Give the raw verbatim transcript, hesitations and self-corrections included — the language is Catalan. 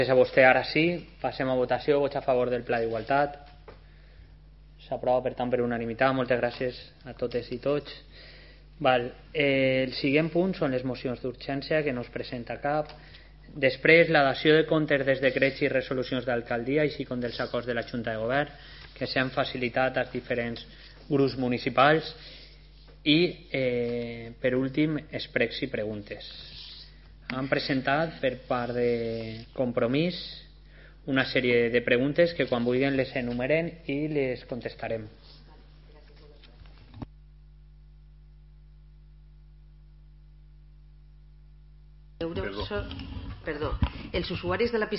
Gràcies a vostè. Ara sí, passem a votació. Vots a favor del Pla d'Igualtat. S'aprova, per tant, per unanimitat. Moltes gràcies a totes i tots. Val. Eh, el següent punt són les mocions d'urgència, que no es presenta cap. Després, la dació de comptes dels decrets i resolucions d'alcaldia, així com dels acords de la Junta de Govern, que s'han facilitat als diferents grups municipals. I, eh, per últim, els pregs i preguntes. Han presentat per part de Compromís una sèrie de preguntes que quan vulguin les enumeren i les contestarem. Perdó. Perdó. Els usuaris de la piscina